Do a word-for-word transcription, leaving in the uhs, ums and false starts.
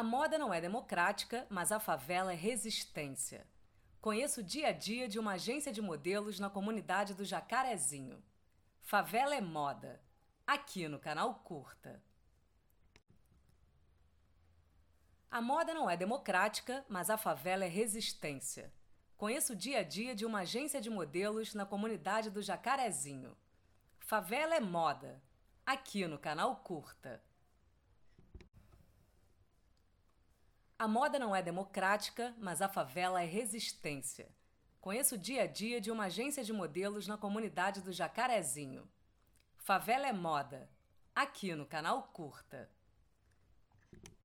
A moda não é democrática, mas a favela é resistência. Conheça o dia a dia de uma agência de modelos na comunidade do Jacarezinho. Favela é moda. Aqui no canal Curta. A moda não é democrática, mas a favela é resistência. Conheça o dia a dia de uma agência de modelos na comunidade do Jacarezinho. Favela é moda. Aqui no canal Curta. A moda não é democrática, mas a favela é resistência. Conheça o dia a dia de uma agência de modelos na comunidade do Jacarezinho. Favela é moda. Aqui no canal Curta.